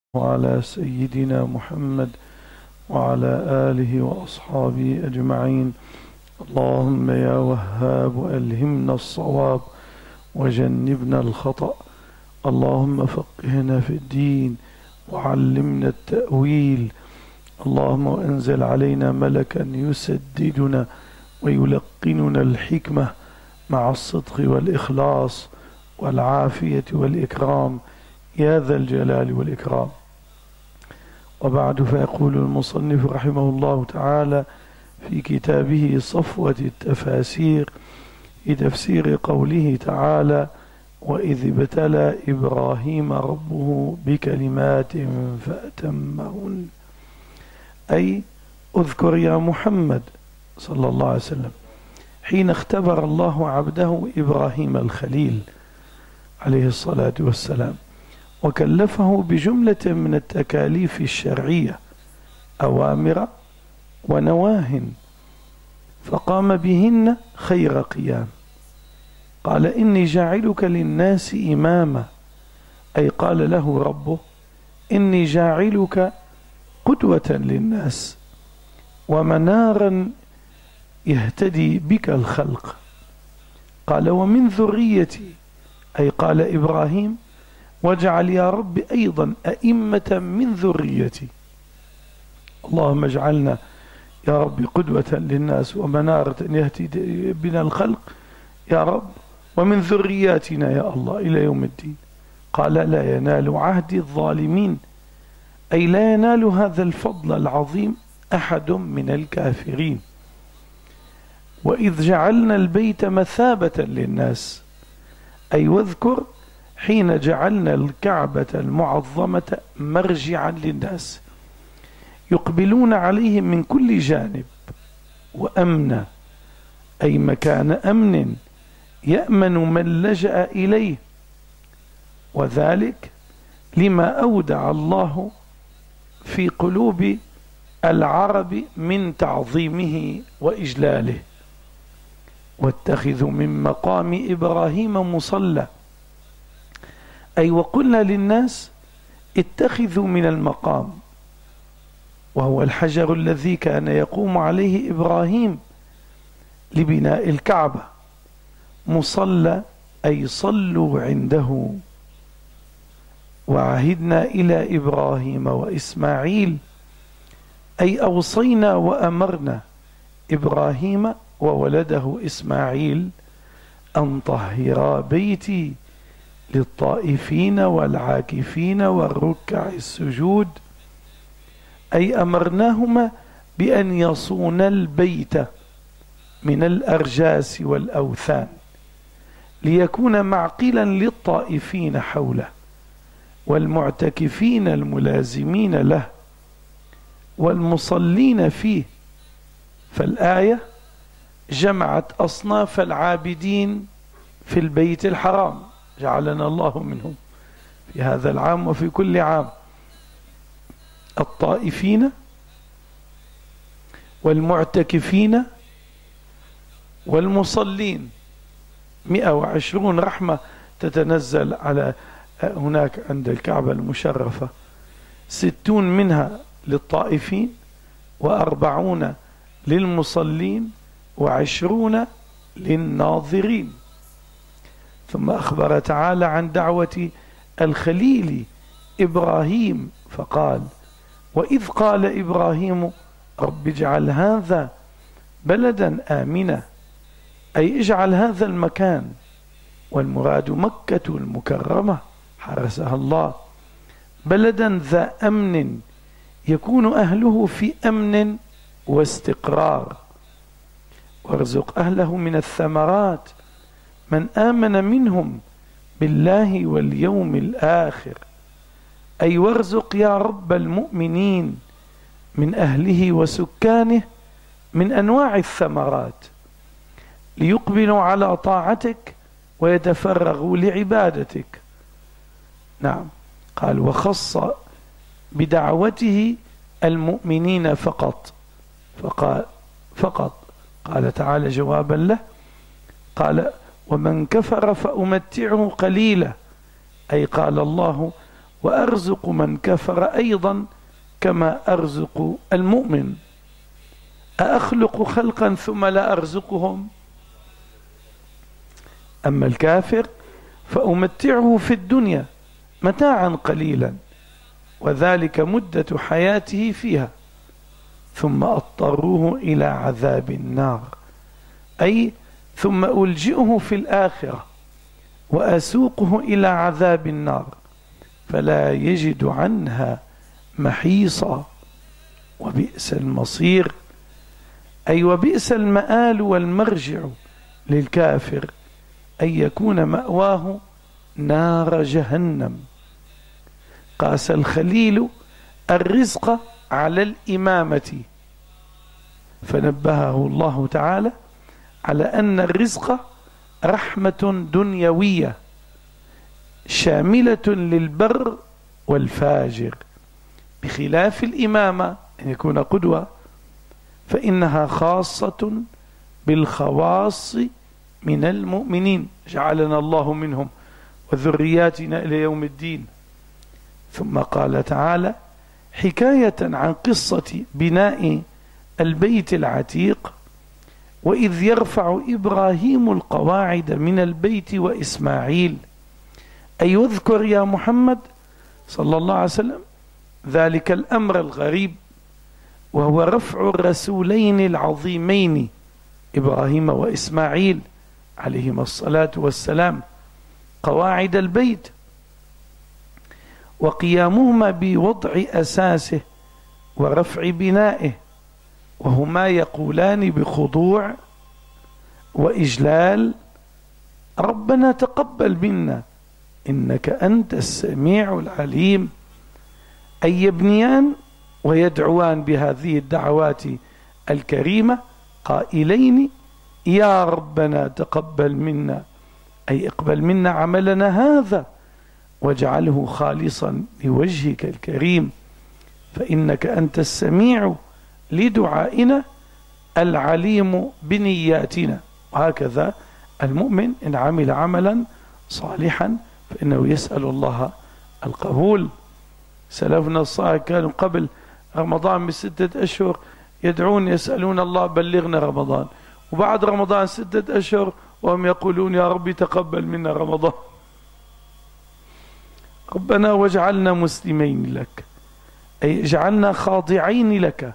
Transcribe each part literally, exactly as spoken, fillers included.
وعلى سيدنا محمد وعلى آله وأصحابه أجمعين. اللهم يا وهاب ألهمنا الصواب وجنبنا الخطأ. اللهم فقهنا في الدين وعلمنا التأويل. اللهم أنزل علينا ملكا يسددنا ويلقننا الحكمة مع الصدق والإخلاص والعافية والإكرام يا ذا الجلال والإكرام. وبعد، فيقول المصنف رحمه الله تعالى في كتابه صفوة التفاسير في تفسير قوله تعالى: وإذ ابتلى إبراهيم ربه بكلمات فأتمهن، أي اذكر يا محمد صلى الله عليه وسلم حين اختبر الله عبده إبراهيم الخليل عليه الصلاة والسلام، وكلفه بجملة من التكاليف الشرعية، أوامر ونواه، فقام بهن خير قيام. قال: إني جاعلك للناس إماما، أي قال له ربه: إني جاعلك قدوة للناس ومنارا يهتدي بك الخلق. قال: ومن ذريتي، أي قال إبراهيم: واجعل يا رب أيضا أئمة من ذريتي. اللهم اجعلنا يا رب قدوة للناس ومنارة يهتدي بنا الخلق يا رب، ومن ذرياتنا يا الله إلى يوم الدين. قال: لا ينال عهد الظالمين، أي لا ينال هذا الفضل العظيم أحد من الكافرين. وإذ جعلنا البيت مثابة للناس، أي واذكر حين جعلنا الكعبة المعظمة مرجعا للناس يقبلون عليه من كل جانب، وأمنا، أي مكان أمن يأمن من لجأ إليه، وذلك لما أودع الله في قلوب العرب من تعظيمه وإجلاله. واتخذوا من مقام إبراهيم مصلى، أي وقلنا للناس اتخذوا من المقام، وهو الحجر الذي كان يقوم عليه إبراهيم لبناء الكعبة، مصلى أي صلوا عنده. وعهدنا إلى إبراهيم وإسماعيل، أي أوصينا وأمرنا إبراهيم وولده إسماعيل أن طهرا بيتي للطائفين والعاكفين والركع السجود، أي أمرناهما بأن يصون البيت من الأرجاس والأوثان، ليكون معقلا للطائفين حوله والمعتكفين الملازمين له والمصلين فيه. فالآية جمعت أصناف العابدين في البيت الحرام، جعلنا الله منهم في هذا العام وفي كل عام: الطائفين والمعتكفين والمصلين. مئة وعشرون رحمة تتنزل على هناك عند الكعبة المشرفة، ستون منها للطائفين، وأربعون للمصلين، وعشرون للناظرين. ثم أخبر تعالى عن دعوة الخليل إبراهيم فقال: وإذ قال إبراهيم رب اجعل هذا بلدا آمنا، أي اجعل هذا المكان، والمراد مكة المكرمة حرسها الله، بلدا ذا أمن يكون أهله في أمن واستقرار، وارزق أهله من الثمرات من آمن منهم بالله واليوم الآخر، أي وارزق يا رب المؤمنين من أهله وسكانه من أنواع الثمرات، ليقبلوا على طاعتك ويتفرغوا لعبادتك. نعم. قال: وخص بدعوته المؤمنين فقط، فقال فقط قال تعالى جوابا له، قال: ومن كفر فأمتعه قليلا، أي قال الله: وأرزق من كفر أيضا كما أرزق المؤمن. أأخلق خلقا ثم لا أرزقهم؟ أما الكافر فأمتعه في الدنيا متاعا قليلا وذلك مدة حياته فيها ثم أضطروه إلى عذاب النار، أي ثم ألجئه في الآخرة وأسوقه إلى عذاب النار فلا يجد عنها محيصا وبئس المصير، أي وبئس المآل والمرجع للكافر أن يكون مأواه نار جهنم. قاس الخليل الرزق على الإمامة فنبهه الله تعالى على أن الرزق رحمة دنيوية شاملة للبر والفاجر، بخلاف الإمامة أن يكون قدوة فإنها خاصة بالخواص من المؤمنين، جعلنا الله منهم وذرياتنا إلى يوم الدين. ثم قال تعالى حكاية عن قصة بناء البيت العتيق: وإذ يرفع إبراهيم القواعد من البيت وإسماعيل، أي واذكر يا محمد صلى الله عليه وسلم ذلك الأمر الغريب، وهو رفع الرسولين العظيمين إبراهيم وإسماعيل عليهما الصلاة والسلام قواعد البيت، وقيامهما بوضع أساسه ورفع بنائه، وهما يقولان بخضوع وإجلال: ربنا تقبل منا إنك أنت السميع العليم، أي يبنيان ويدعوان بهذه الدعوات الكريمة قائلين: يا ربنا تقبل منا، أي اقبل منا عملنا هذا واجعله خالصا لوجهك الكريم، فإنك أنت السميع لدعائنا العليم بنياتنا. وهكذا المؤمن إن عمل عملا صالحا فإنه يسأل الله القبول. سلفنا الصالح كانوا قبل رمضان بستة أشهر يدعون يسألون الله بلغنا رمضان، وبعد رمضان ستة أشهر وهم يقولون يا ربي تقبل منا رمضان. ربنا واجعلنا مسلمين لك، أي اجعلنا خاضعين لك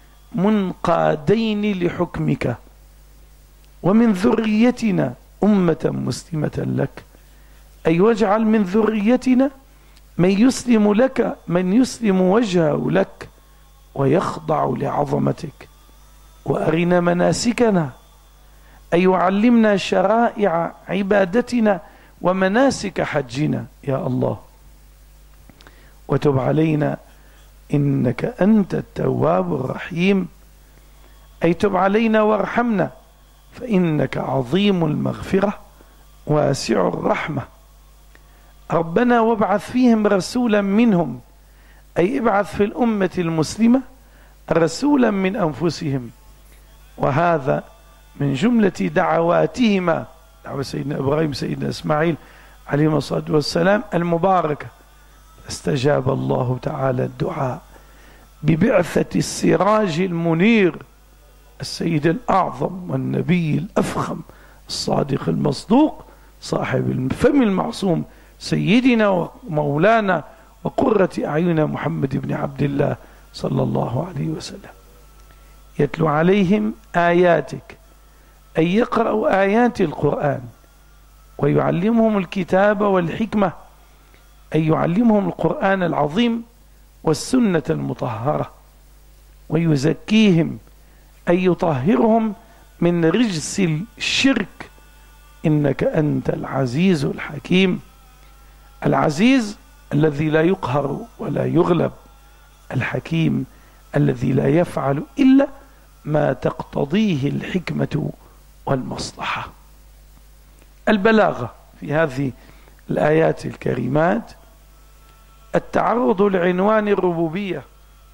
منقادين لحكمك، ومن ذريتنا أمة مسلمة لك، أي واجعل من ذريتنا من يسلم لك، من يسلم وجهه لك ويخضع لعظمتك، وأرنا مناسكنا، أي وعلمنا شرائع عبادتنا ومناسك حجنا يا الله، وتب علينا إنك أنت التواب الرحيم، أي تب علينا وارحمنا فإنك عظيم المغفرة واسع الرحمة. ربنا وابعث فيهم رسولا منهم، أي ابعث في الأمة المسلمة رسولا من أنفسهم، وهذا من جملة دعواتهما، دعوة سيدنا إبراهيم سيدنا إسماعيل عليهما الصلاة والسلام المباركة. فاستجاب الله تعالى الدعاء ببعثة السراج المنير السيد الأعظم والنبي الأفخم الصادق المصدوق صاحب الفم المعصوم سيدنا ومولانا وقرة أعيننا محمد بن عبد الله صلى الله عليه وسلم، يتلو عليهم آياتك، أي يقرأ آيات القرآن، ويعلمهم الكتاب والحكمة، أي يعلمهم القرآن العظيم والسنة المطهرة، ويزكيهم، أي يطهرهم من رجس الشرك، إنك أنت العزيز الحكيم. العزيز الذي لا يقهر ولا يغلب، الحكيم الذي لا يفعل إلا ما تقتضيه الحكمة والمصلحة. البلاغة في هذه الآيات الكريمات التعرض لعنوان الربوبية.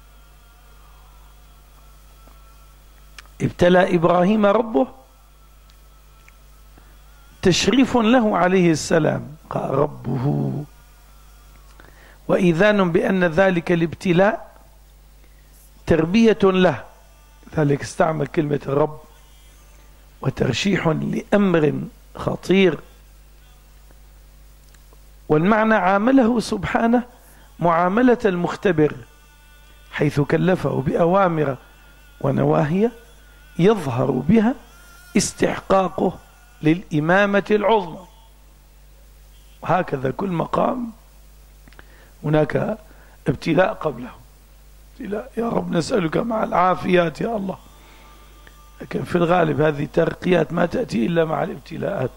ابتلى إبراهيم ربه تشريف له عليه السلام، قال ربه وإيذان بأن ذلك الابتلاء تربية له، ذلك استعمل كلمة الرب، وترشيح لأمر خطير. والمعنى عامله سبحانه معاملة المختبر، حيث كلفه بأوامر ونواهي يظهر بها استحقاقه للإمامة العظمى. وهكذا كل مقام هناك ابتلاء قبله، ابتلاء يا رب نسألك مع العافيات يا الله، لكن في الغالب هذه ترقيات ما تأتي إلا مع الابتلاءات.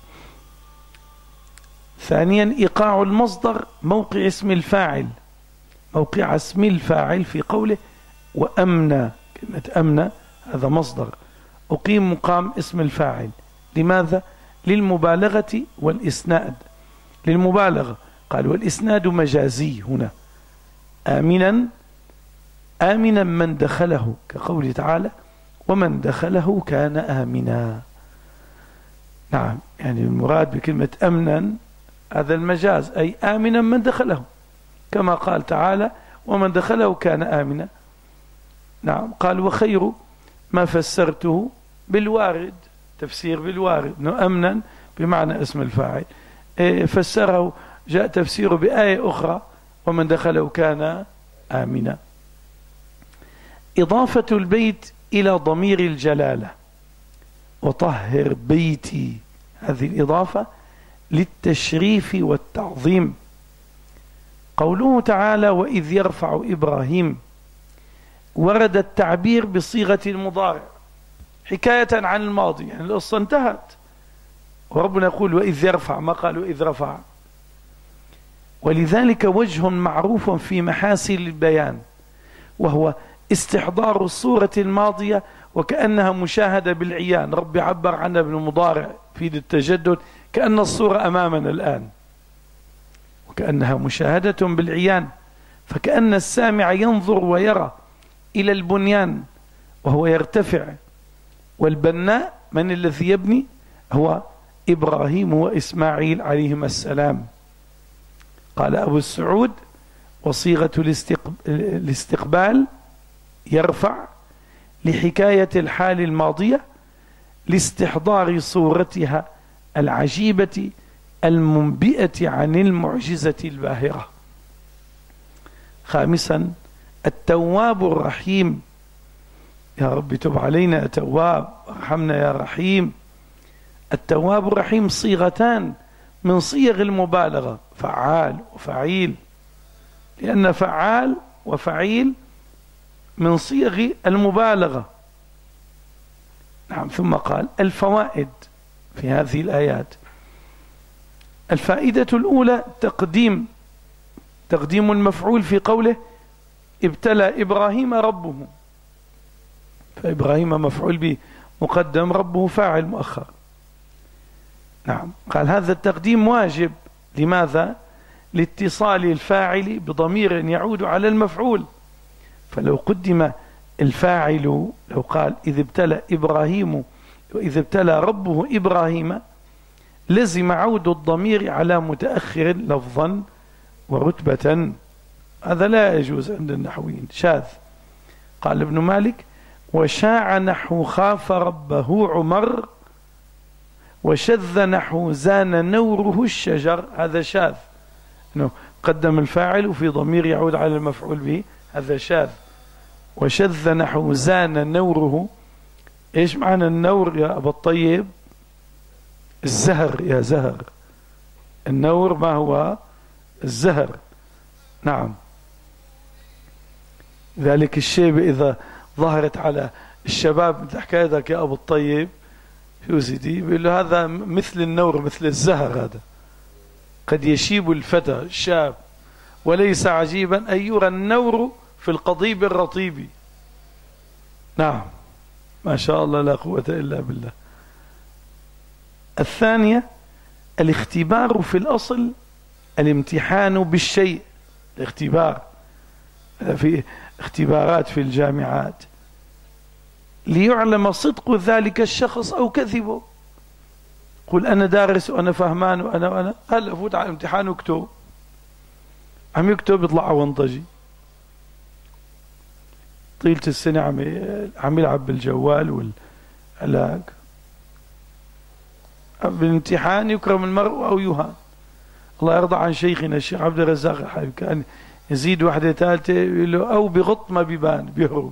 ثانيا إيقاع المصدر موقع اسم الفاعل، موقع اسم الفاعل في قوله وأمنى، كلمة أمنى هذا مصدر أقيم مقام اسم الفاعل. لماذا؟ للمبالغة والإسناد، للمبالغة قال والإسناد مجازي هنا، آمنا آمنا من دخله، كقوله تعالى ومن دخله كان آمنا. نعم، يعني المراد بكلمة أمنا هذا المجاز، أي آمنا من دخله، كما قال تعالى ومن دخله كان آمنا. نعم، قال وخير ما فسرته بالوارد، تفسير بالوارد انه أمنا بمعنى اسم الفاعل، فسره جاء تفسيره بآية أخرى ومن دخله كان آمنا. إضافة البيت إلى ضمير الجلالة، وطهر بيتي، هذه الإضافة للتشريف والتعظيم. قوله تعالى وإذ يرفع إبراهيم، ورد التعبير بصيغة المضارع حكاية عن الماضي، يعني القصة انتهت، وربنا يقول وإذ يرفع، ما قال وإذ رفع. ولذلك وجه معروف في محاسن البيان، وهو استحضار الصورة الماضية وكأنها مشاهدة بالعيان. رب عبر عنها بالمضارع في التجدد كأن الصورة أمامنا الآن، وكأنها مشاهدة بالعيان، فكأن السامع ينظر ويرى إلى البنيان وهو يرتفع. والبناء من الذي يبني؟ هو إبراهيم وإسماعيل عليهما السلام. قال أبو السعود وصيغة الاستقبال يرفع لحكاية الحال الماضية لاستحضار صورتها العجيبة المنبئة عن المعجزة الباهرة. خامسا التواب الرحيم، يا رب تب علينا يا تواب، ارحمنا يا رحيم. التواب الرحيم صيغتان من صيغ المبالغة، فعال وفعيل، لأن فعال وفعيل من صيغ المبالغة. نعم. ثم قال الفوائد في هذه الآيات. الفائدة الأولى تقديم تقديم المفعول في قوله ابتلى إبراهيم ربه، فإبراهيم مفعول به مقدم، ربه فاعل مؤخر. نعم. قال هذا التقديم واجب، لماذا؟ لاتصال الفاعل بضمير يعود على المفعول، فلو قدم الفاعل، لو قال إذ ابتلى إبراهيم وإذ ابتلى ربه إبراهيم، لزم عود الضمير على متأخر لفظا ورتبة، هذا لا يجوز عند النحويين، شاذ. قال ابن مالك وشاع نحو خاف ربه عمر، وشذ نحو زان نوره الشجر، هذا شاذ، انه قدم الفاعل وفي ضمير يعود على المفعول به، هذا شاذ. وشذ نحو زان نوره، ايش معنى النور يا ابو الطيب؟ الزهر يا زهر، النور ما هو؟ الزهر. نعم. ذلك الشيب إذا ظهرت على الشباب مثل حكايتك يا أبو الطيب، شو سيدي؟ بيقول له هذا مثل النور، مثل الزهر، هذا قد يشيب الفتى الشاب، وليس عجيبا أن يرى النور في القضيب الرطيب. نعم، ما شاء الله لا قوة إلا بالله. الثانية الاختبار في الأصل الامتحان بالشيء، الاختبار في اختبارات في الجامعات ليعلم صدق ذلك الشخص أو كذبه. قل أنا دارس وأنا فهمان وأنا وأنا هلا فوت على الامتحان واكتب، عم يكتب يطلع ونطجي، طيلة السنة عم عم يلعب بالجوال والعلاق، بالامتحان يكرم المرء أو يهان. الله يرضى عن شيخنا الشيخ عبد الرزاق الحبيب، كان يزيد واحدة ثالثة يقول له أو بغط ما بيبان بيهرب.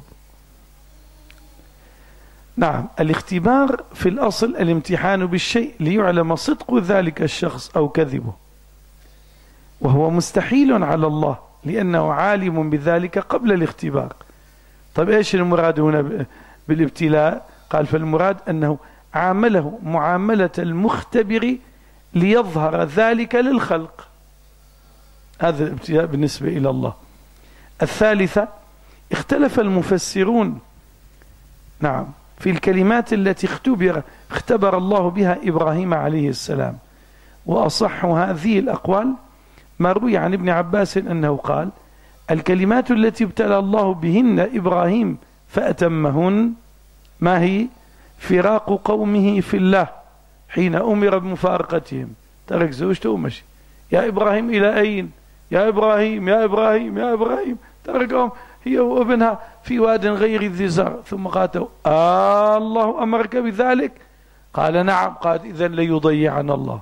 نعم، الاختبار في الأصل الامتحان بالشيء ليعلم صدق ذلك الشخص أو كذبه، وهو مستحيل على الله لأنه عالم بذلك قبل الاختبار. طيب إيش المراد هنا بالابتلاء؟ قال فالمراد أنه عامله معاملة المختبر ليظهر ذلك للخلق، هذا الابتلاء بالنسبة إلى الله. الثالثة، اختلف المفسرون نعم في الكلمات التي اختبر اختبر الله بها إبراهيم عليه السلام، وأصح هذه الأقوال ما روي عن ابن عباس أنه قال الكلمات التي ابتلى الله بهن إبراهيم فأتمهن ما هي؟ فراق قومه في الله حين أمر بمفارقتهم، ترك زوجته ومشي. يا إبراهيم إلى أين؟ يا إبراهيم يا إبراهيم يا إبراهيم، تركهم هي وابنها في واد غير ذي زرع، ثم قالوا آه الله أمرك بذلك؟ قال نعم. قال إذن ليضيعنا الله.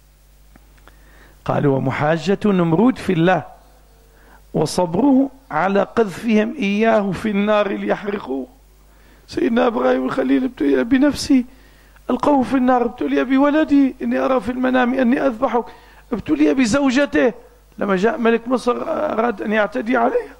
قال ومحاجة نمرود في الله وصبره على قذفهم إياه في النار ليحرقوه. سيدنا إبراهيم الخليل ابتلي بنفسه، ألقوه في النار. ابتلي بولدي، إني أرى في المنام أني أذبحك. ابتلي بزوجته لما جاء ملك مصر أراد أن يعتدي عليها.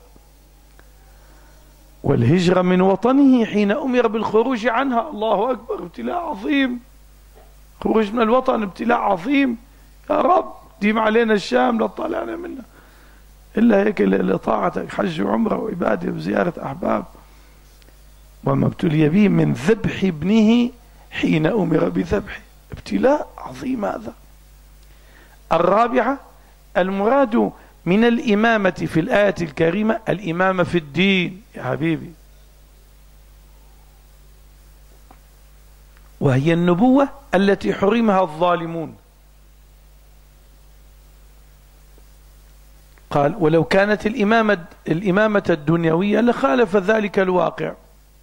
والهجرة من وطنه حين أمر بالخروج عنها، الله أكبر، ابتلاء عظيم. خروج من الوطن ابتلاء عظيم. يا رب ديم علينا الشام لا تطلعنا منها إلا هيك لطاعتك، حج وعمرة وعبادة وزيارة أحباب. وما ابتلي به من ذبح ابنه حين أمر بذبحه، ابتلاء عظيم هذا. الرابعة، المراد من الإمامة في الآية الكريمة الإمامة في الدين يا حبيبي، وهي النبوة التي حرمها الظالمون. قال ولو كانت الإمامة, الإمامة الدنيوية لخالف ذلك الواقع،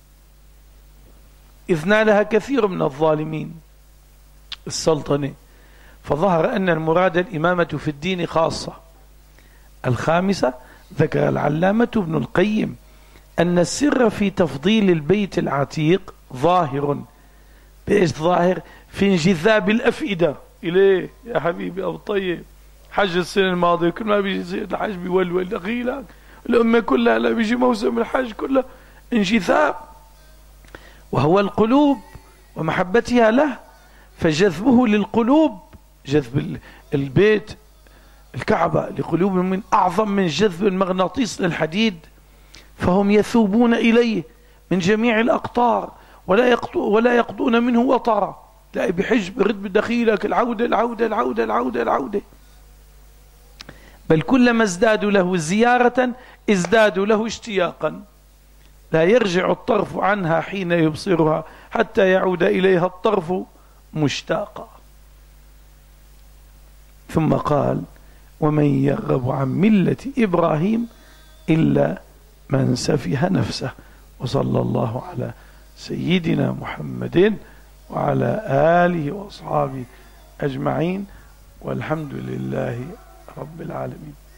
إذ نالها كثير من الظالمين السلطنة، فظهر أن المراد الإمامة في الدين خاصة. الخامسة، ذكر العلامة ابن القيم أن السر في تفضيل البيت العتيق ظاهر. بإيش ظاهر؟ في انجذاب الأفئدة إليه يا حبيبي أبو طيب. حج السنة الماضية كل ما بيجي الحج بيولول دخيلك، الأمة كلها لا بيجي موسم الحج كله انجذاب، وهو القلوب ومحبتها له، فجذبه للقلوب، جذب البيت الكعبة لقلوب من أعظم من جذب المغناطيس للحديد، فهم يثوبون إليه من جميع الأقطار ولا يقطو ولا يقضون منه وطرا. لا بحج برد بدخيلك العودة العودة العودة العودة العودة، بل كلما ازدادوا له زيارة ازدادوا له اشتياقا، لا يرجع الطرف عنها حين يبصرها حتى يعود إليها الطرف مشتاقا. ثم قال ومن يرغب عن ملة إبراهيم إلا من سفه نفسه. وصلى الله على سيدنا محمد وعلى آله وأصحابه أجمعين، والحمد لله رب العالمين.